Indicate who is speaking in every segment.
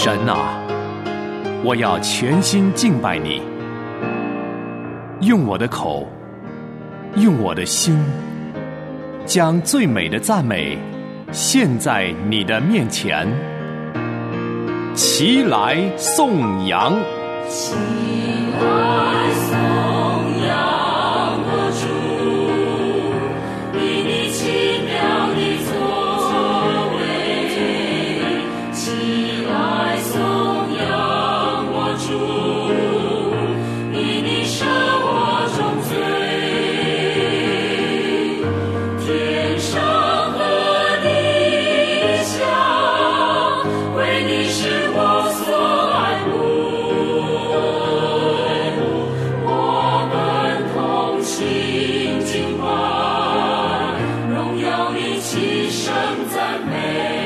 Speaker 1: 神啊，我要全心敬拜你，用我的口，用我的心，将最美的赞美献在你的面前。齐来颂扬，
Speaker 2: 齐来颂扬我主，以你奇妙的作为。齐来颂扬我主，以你赦我众罪。天上和地下，为你是我所爱慕。我们同心敬拜，荣耀你齐声赞美。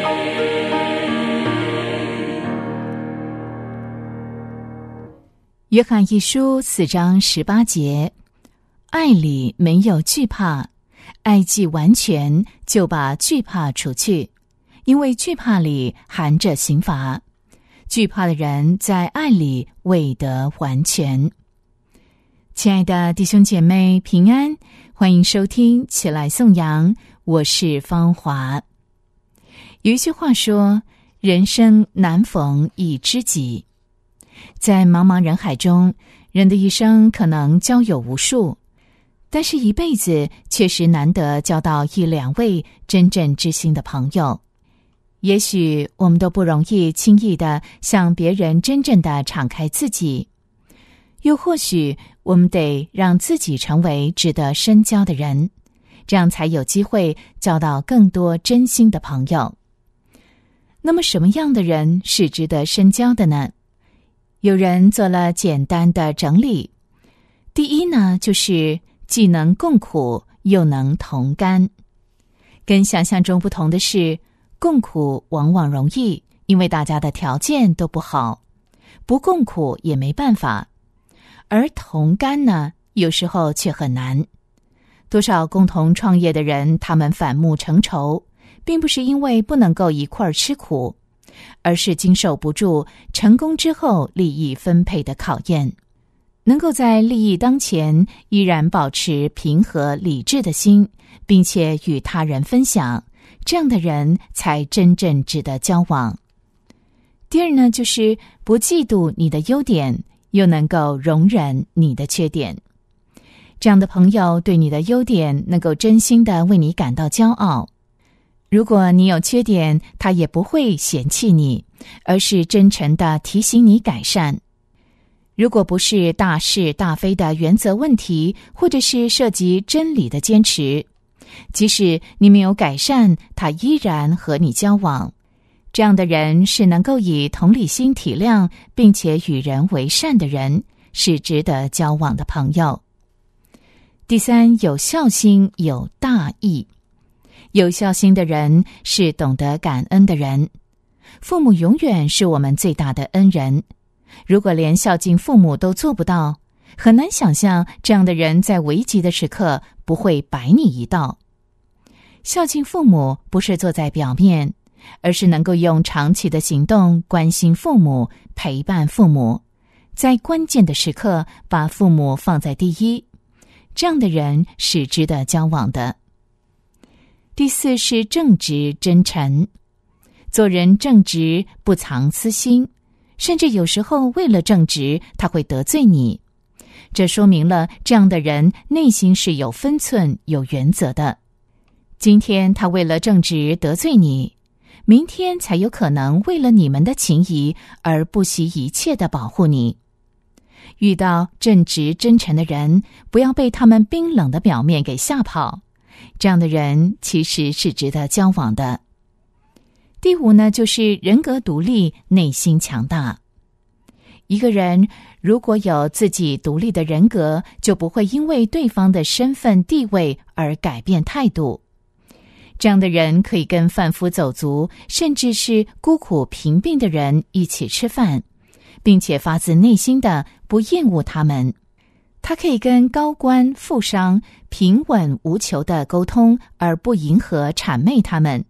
Speaker 3: 约翰一书4章18节，爱里没有惧怕，爱既完全，就把惧怕除去，因为惧怕里含着刑罚。惧怕的人在爱里未得完全。亲爱的弟兄姐妹，平安，欢迎收听起来颂扬，我是芳华。有一句话说，人生难逢一知己。在茫茫人海中，人的一生可能交友无数，但是一辈子确实难得交到1、2位真正知心的朋友。也许我们都不容易轻易地向别人真正地敞开自己，又或许我们得让自己成为值得深交的人，这样才有机会交到更多真心的朋友。那么什么样的人是值得深交的呢？有人做了简单的整理。第一呢，就是既能共苦又能同甘。跟想象中不同的是，共苦往往容易，因为大家的条件都不好，不共苦也没办法。而同甘呢，有时候却很难。多少共同创业的人，他们反目成仇，并不是因为不能够一块儿吃苦，而是经受不住成功之后利益分配的考验。能够在利益当前依然保持平和理智的心，并且与他人分享，这样的人才真正值得交往。第二呢，就是不嫉妒你的优点，又能够容忍你的缺点。这样的朋友对你的优点能够真心的为你感到骄傲。如果你有缺点，他也不会嫌弃你，而是真诚地提醒你改善。如果不是大是大非的原则问题，或者是涉及真理的坚持，即使你没有改善，他依然和你交往。这样的人是能够以同理心体谅，并且与人为善的人，是值得交往的朋友。第三，有孝心，有大义。有孝心的人是懂得感恩的人。父母永远是我们最大的恩人。如果连孝敬父母都做不到，很难想象这样的人在危急的时刻不会摆你一道。孝敬父母不是做在表面，而是能够用长期的行动关心父母，陪伴父母，在关键的时刻把父母放在第一。这样的人是值得交往的。第四是正直真诚。做人正直，不藏私心，甚至有时候为了正直，他会得罪你。这说明了这样的人内心是有分寸、有原则的。今天他为了正直得罪你，明天才有可能为了你们的情谊而不惜一切的保护你。遇到正直真诚的人，不要被他们冰冷的表面给吓跑，这样的人其实是值得交往的。第五呢，就是人格独立，内心强大。一个人如果有自己独立的人格，就不会因为对方的身份地位而改变态度。这样的人可以跟贩夫走卒，甚至是孤苦贫病的人一起吃饭，并且发自内心的不厌恶他们。他可以跟高官富商平稳无求的沟通，而不迎合谄媚他们。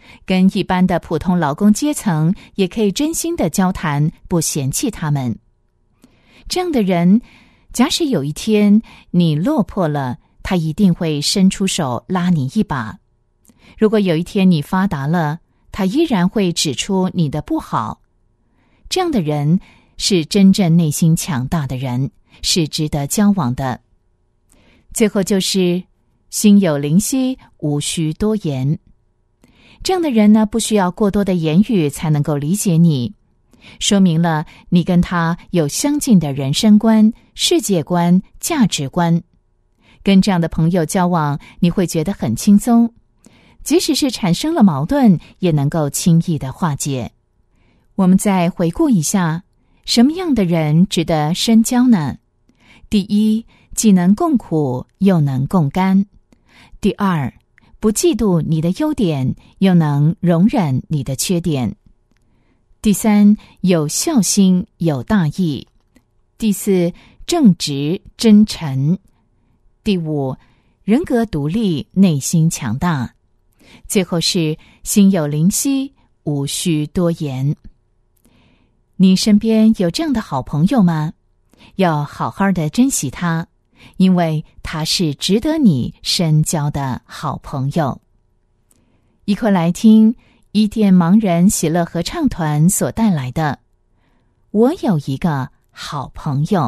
Speaker 3: 跟一般的普通劳工阶层也可以真心的交谈，不嫌弃他们。这样的人，假使有一天你落魄了，他一定会伸出手拉你一把。如果有一天你发达了，他依然会指出你的不好。这样的人是真正内心强大的人，是值得交往的。最后就是心有灵犀，无需多言。这样的人呢，不需要过多的言语才能够理解你，说明了你跟他有相近的人生观、世界观、价值观。跟这样的朋友交往，你会觉得很轻松，即使是产生了矛盾，也能够轻易的化解。我们再回顾一下，什么样的人值得深交呢？第一，既能共苦，又能共甘；第二，不嫉妒你的优点，又能容忍你的缺点；第三，有孝心，有大义；第四，正直真诚；第五，人格独立，内心强大；最后是心有灵犀，无需多言。你身边有这样的好朋友吗？要好好的珍惜他，因为他是值得你深交的好朋友。一块来听伊甸盲人喜乐合唱团所带来的《我有一个好朋友》。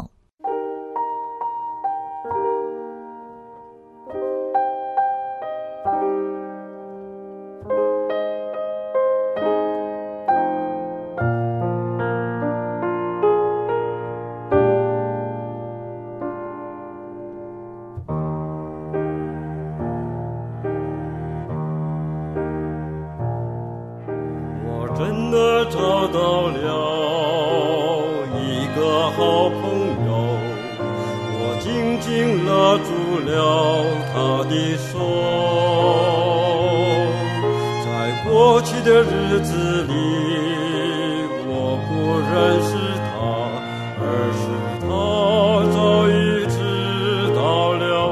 Speaker 4: 真的找到了一个好朋友，我紧紧拉住了他的手。在过去的日子里，我不认识他，而是他早已知道了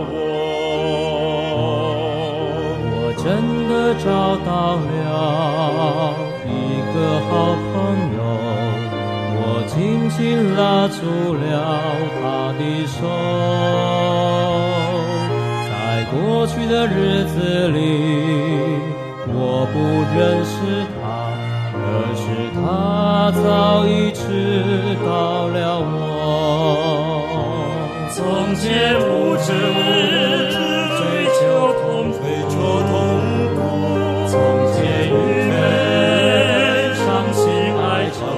Speaker 4: 我。
Speaker 5: 我真的找到了一个好朋友，我紧紧拉住了他的手。在过去的日子里，我不认识他，可是他早已知道了我。
Speaker 2: 从前不知追求痛苦，从前愚昧伤心哀愁，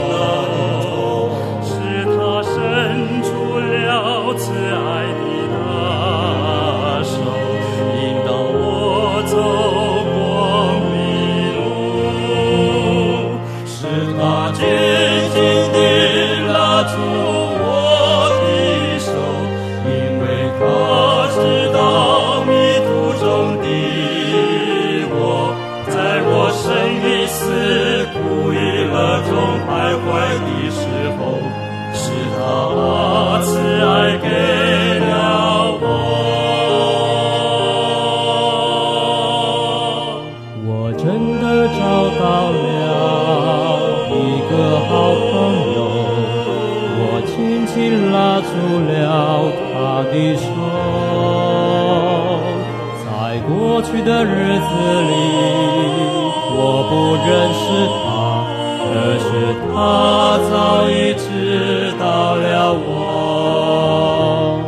Speaker 2: 是他伸出了慈爱的大手，引导我走光明路，是他紧紧地拉住我的手，因为他知道迷途中的我，在我生与死苦与乐中徘徊的时候，是他把慈爱给了我。
Speaker 5: 我真的找到了一个好朋友，我紧紧拉住了他的手。在过去的日子里，我不认识他，可是他早已知道了我。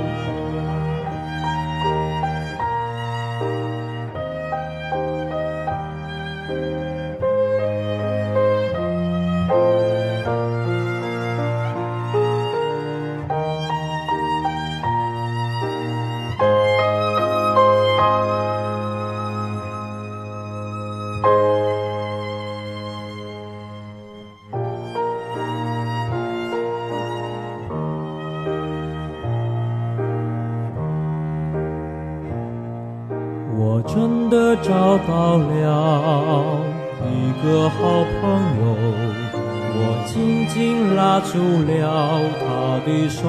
Speaker 5: 我真的找到了一个好朋友，我紧紧拉住了他的手。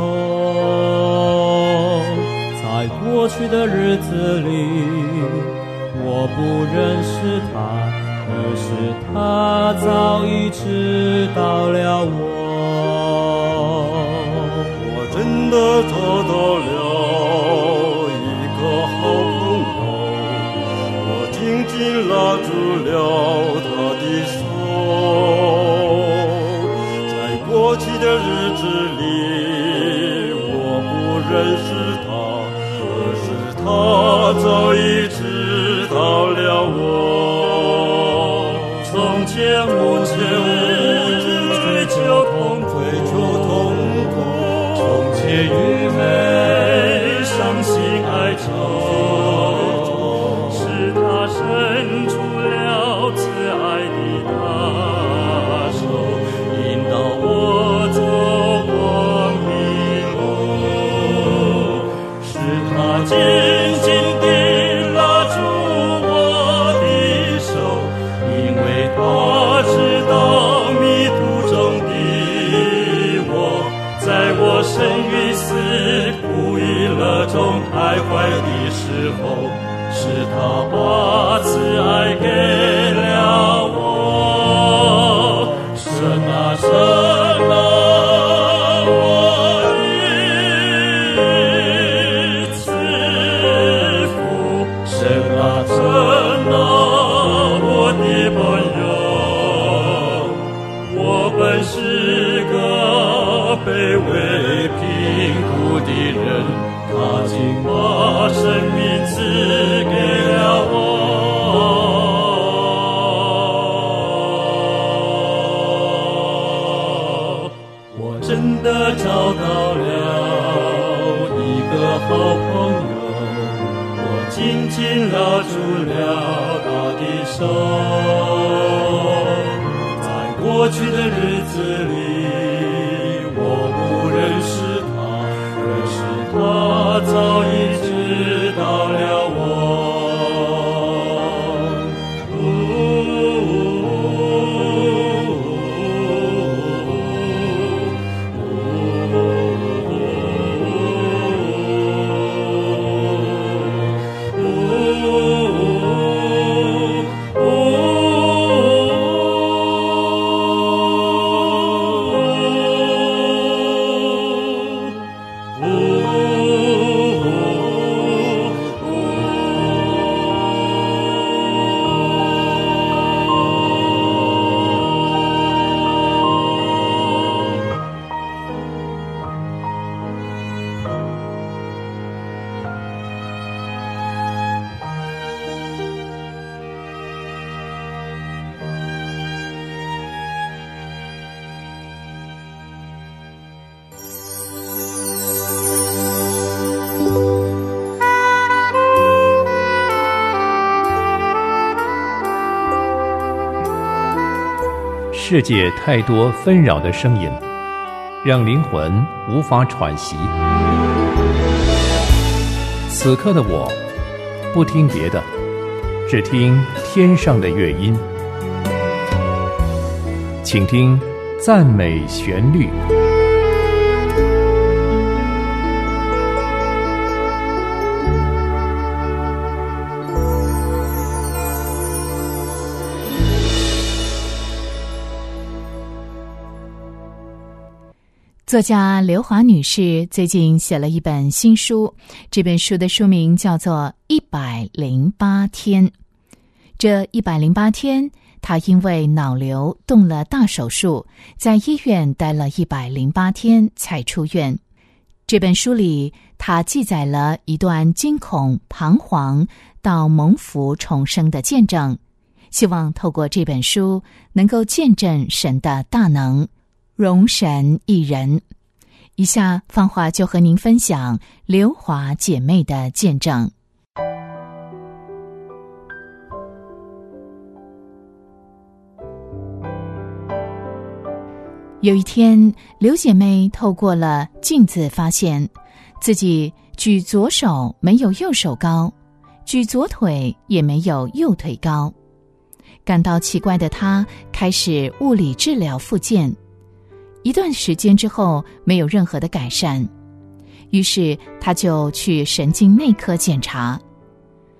Speaker 5: 在过去的日子里，我不认识他， 可是他早已知道了我。
Speaker 4: 我真的找到了一个好朋友，我紧紧拉住了他的手。在过去的日子里，我不认识他，可是他早已知道了我。从前无知追求痛苦，从前愚昧伤心哀愁，是他伸出了慈爱的大手，引导我走光明路，是他紧紧地拉住我的手，因为他知道迷途中的我，在我生与死不亦乐中徘徊的时候，是他把慈爱给了我。神啊神啊，我的赐福，神啊神啊，我的朋友，我本是个卑微贫苦的人，他竟把生命赐给了我。我真的找到了一个好朋友，我紧紧拉住了他的手。在过去的日子里，我不认识他，可是他早已知道了我。
Speaker 1: 世界太多纷扰的声音，让灵魂无法喘息。此刻的我，不听别的，只听天上的乐音。请听赞美旋律。
Speaker 3: 作家刘华女士最近写了一本新书，这本书的书名叫做《108天》。这108天，她因为脑瘤动了大手术，在医院待了108天才出院。这本书里，她记载了一段惊恐、彷徨到蒙福重生的见证，希望透过这本书能够见证神的大能，荣神益人。以下芳华就和您分享刘华姐妹的见证。有一天，刘姐妹透过了镜子发现自己举左手没有右手高，举左腿也没有右腿高。感到奇怪的她开始物理治疗复健，一段时间之后没有任何的改善，于是她就去神经内科检查。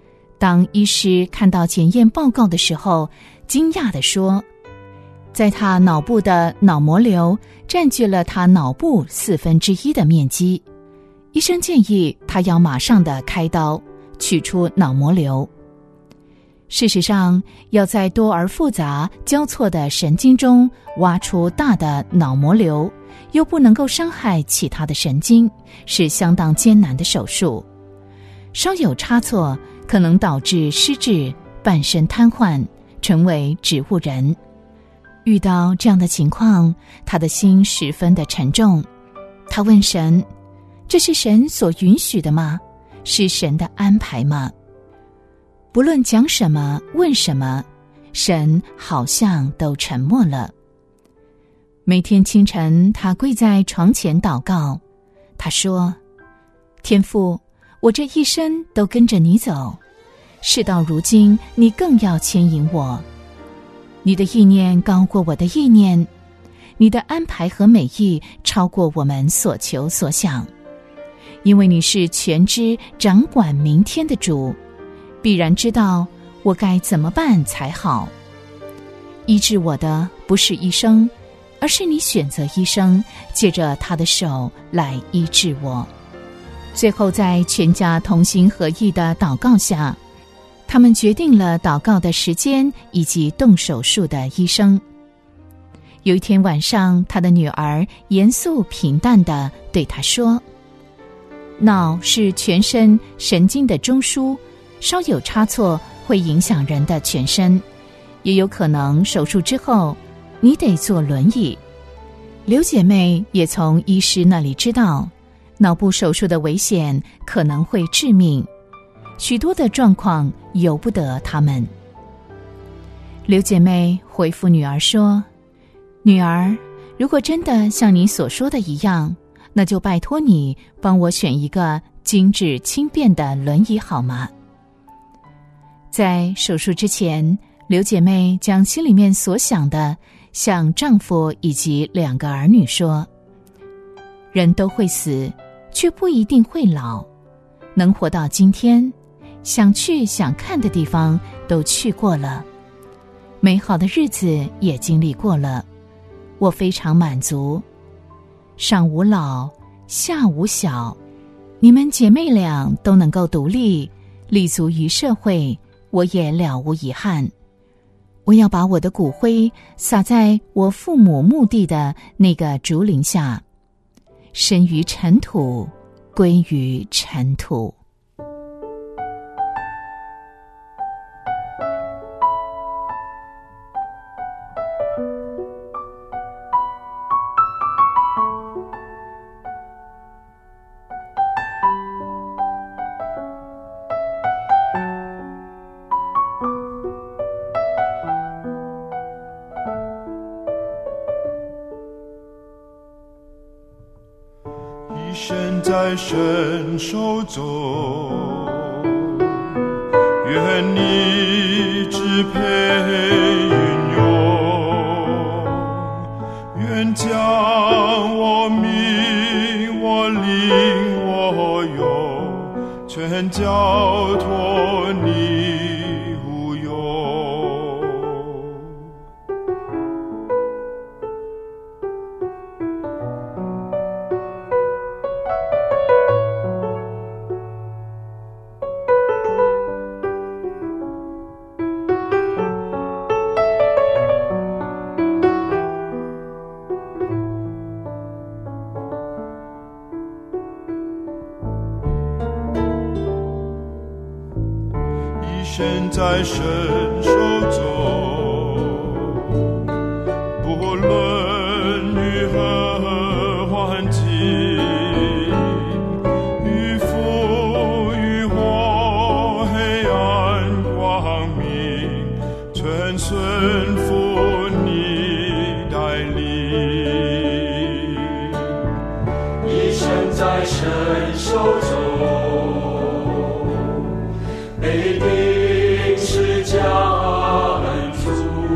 Speaker 3: 当医师看到检验报告的时候，惊讶地说，在他脑部的脑膜瘤占据了他脑部1/4的面积，医生建议他要马上的开刀取出脑膜瘤。事实上，要在多而复杂交错的神经中挖出大的脑膜瘤，又不能够伤害其他的神经，是相当艰难的手术。稍有差错，可能导致失智、半身瘫痪，成为植物人。遇到这样的情况，他的心十分的沉重。他问神，这是神所允许的吗？是神的安排吗？不论讲什么问什么，神好像都沉默了。每天清晨，他跪在床前祷告，他说，天父，我这一生都跟着你走，事到如今，你更要牵引我。你的意念高过我的意念，你的安排和美意超过我们所求所想。因为你是全知掌管明天的主，必然知道我该怎么办才好。医治我的不是医生，而是你选择医生，借着他的手来医治我。最后在全家同心合意的祷告下，他们决定了祷告的时间以及动手术的医生。有一天晚上，他的女儿严肃平淡地对他说，脑是全身神经的中枢，稍有差错会影响人的全身，也有可能手术之后你得坐轮椅。刘姐妹也从医师那里知道，脑部手术的危险可能会致命，许多的状况由不得他们。刘姐妹回复女儿说，女儿，如果真的像你所说的一样，那就拜托你帮我选一个精致轻便的轮椅好吗？在手术之前，刘姐妹将心里面所想的向丈夫以及2个儿女说，人都会死，却不一定会老，能活到今天，想去想看的地方都去过了，美好的日子也经历过了，我非常满足。上无老，下无小，你们姐妹俩都能够独立，立足于社会，我也了无遗憾。我要把我的骨灰撒在我父母墓地的那个竹林下，生于尘土，归于尘土。
Speaker 6: 一生在神手中，愿你支配运用，愿将我命我灵我用，全交托你无用。身在神手中，不论于何环境，于福于祸，黑暗光明，全顺服你带领。
Speaker 2: 一生在神手中，被定是家恩主，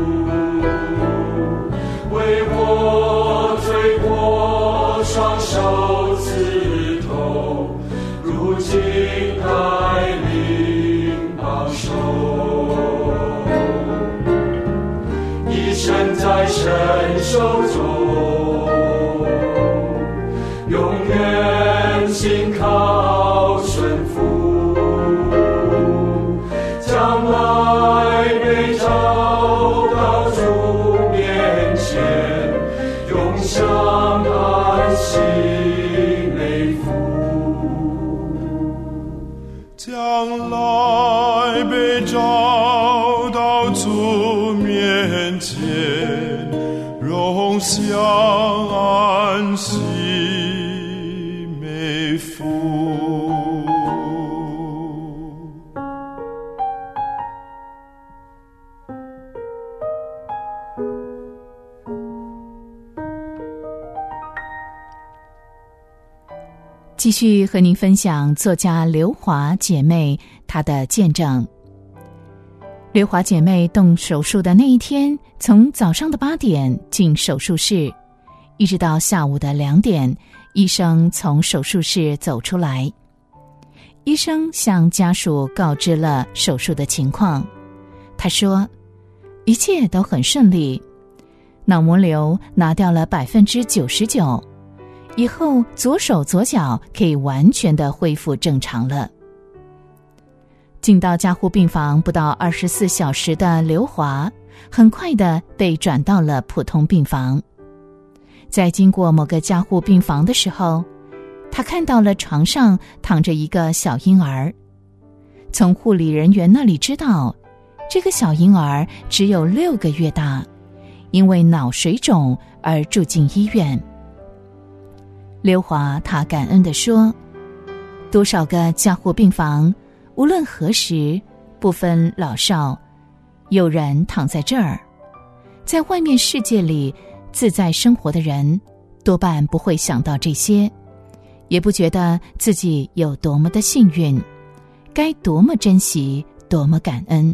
Speaker 2: 为我罪过双手刺痛，如今带领保守。 在神手中，永远信靠顺服，将来被找到主面前，永享安息美福。
Speaker 6: 将来被找到主面前，荣享安息美福。
Speaker 3: 继续和您分享作家刘华姐妹她的见证。刘华姐妹动手术的那一天，从早上的8点进手术室，一直到下午的2点，医生从手术室走出来。医生向家属告知了手术的情况，他说一切都很顺利，脑膜瘤拿掉了99%，以后左手左脚可以完全的恢复正常了。进到加护病房不到24小时的刘华，很快的被转到了普通病房。在经过某个加护病房的时候，他看到了床上躺着一个小婴儿。从护理人员那里知道，这个小婴儿只有6个月大，因为脑水肿而住进医院。刘华他感恩地说，多少个加护病房，无论何时，不分老少，有人躺在这儿。在外面世界里自在生活的人，多半不会想到这些，也不觉得自己有多么的幸运，该多么珍惜，多么感恩。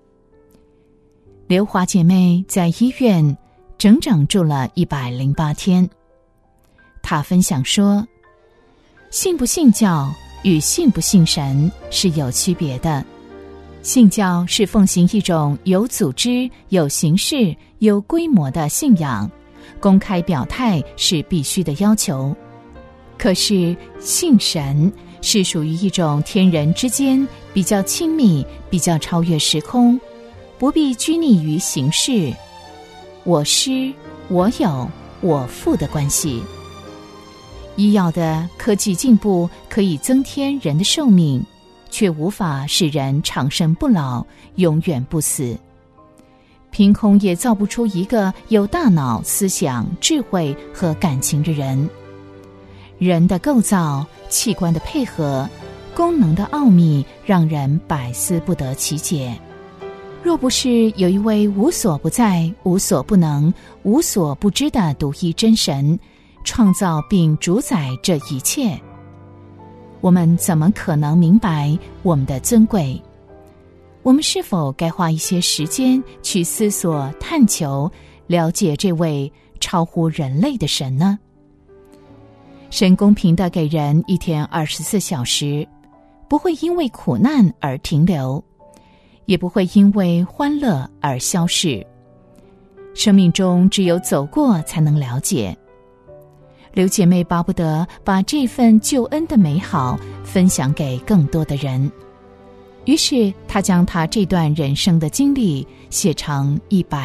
Speaker 3: 刘华姐妹在医院整整住了108天。她分享说，信不信教与信不信神是有区别的。信教是奉行一种有组织、有形式、有规模的信仰，公开表态是必须的要求。可是信神是属于一种天人之间比较亲密、比较超越时空，不必拘泥于形式，我师、我有、我父的关系。医药的科技进步可以增添人的寿命，却无法使人长生不老，永远不死。凭空也造不出一个有大脑、思想、智慧和感情的人。人的构造、器官的配合、功能的奥秘，让人百思不得其解。若不是有一位无所不在、无所不能、无所不知的独一真神创造并主宰这一切，我们怎么可能明白我们的尊贵？我们是否该花一些时间去思索、探求、了解这位超乎人类的神呢？神公平地给人一天24小时，不会因为苦难而停留，也不会因为欢乐而消逝。生命中只有走过才能了解。刘姐妹巴不得把这份救恩的美好分享给更多的人，于是她将她这段人生的经历写成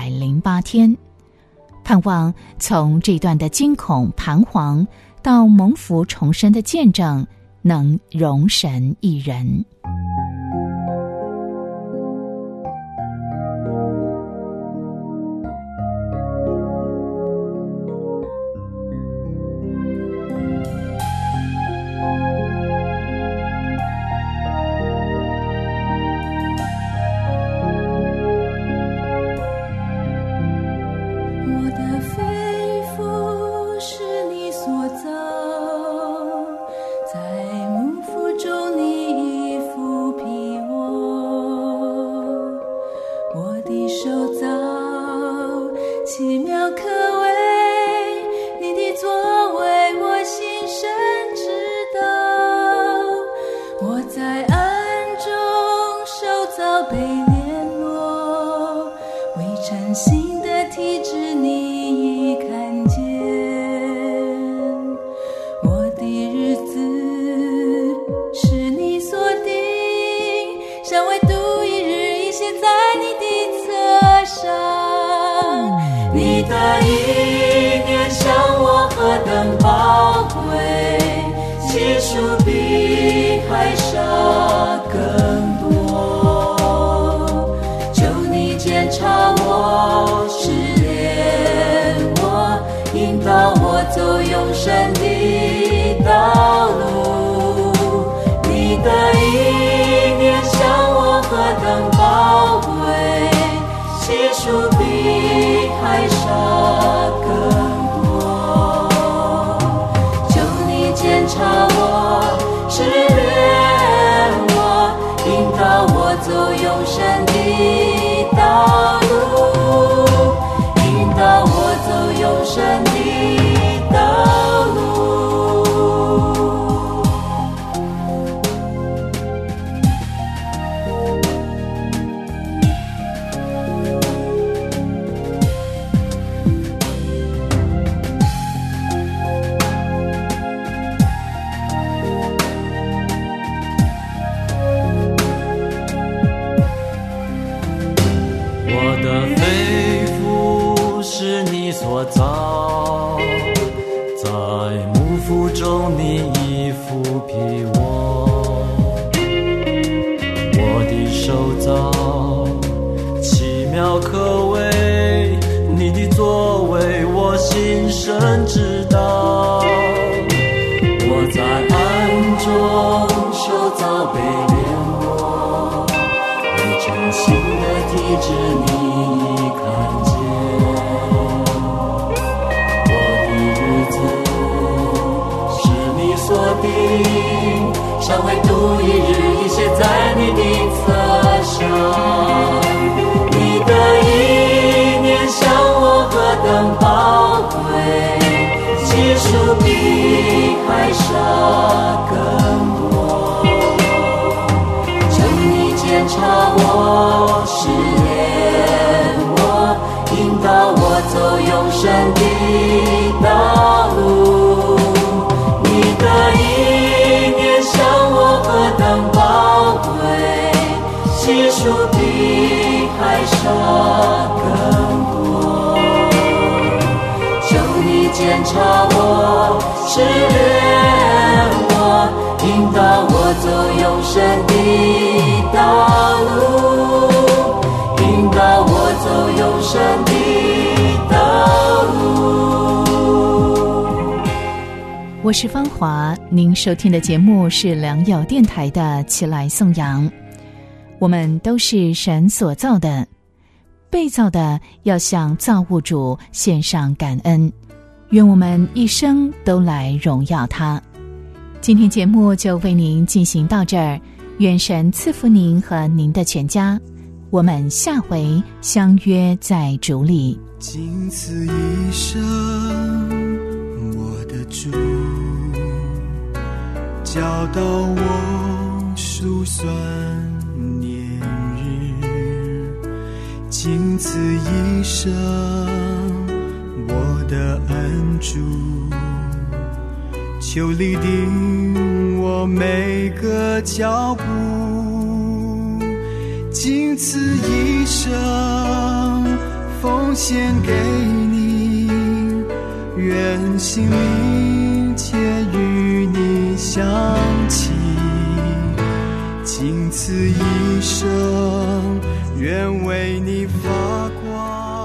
Speaker 3: 108天，盼望从这段的惊恐彷徨到蒙福重生的见证，能容神一人。
Speaker 2: 被联络，未成形的体质。 的意念向我何等宝贵，其数比海沙更多。求你检查我，试炼我，引导我走永生的道路。你的意念向我何等宝贵，其数比海沙更多。求你检查我，试炼我，引导我走永生的道路，引导我走永生的道路。
Speaker 5: 我的肺腑是你所造，在母腹中你已抚庇我。我的手造奇妙可畏，你的作为我心深知道。我在暗中受造被炼我，未成形的体质你已看见。我的日子是你所定，尚未度一日，已写在你的册上。你的意念向我何等宝贵，其数比海沙更多。求你检查我，试炼我，引导我走永生的道路。你的意念向我何等宝贵，其数比海沙更多。求你检查我，试炼我，引导我走永生的道路，引导我走永生的道路。
Speaker 3: 我是芳华，您收听的节目是良友电台的起来颂扬。我们都是神所造的，被造的要向造物主献上感恩，愿我们一生都来荣耀他。今天节目就为您进行到这儿，愿神赐福您和您的全家，我们下回相约在主里。
Speaker 6: 仅此一生，我的主教导我数算年日，仅此一生，我的恩主求立定我每个脚步，仅此一生奉献给你，愿心灵切与你相契，仅此一生愿为你发光。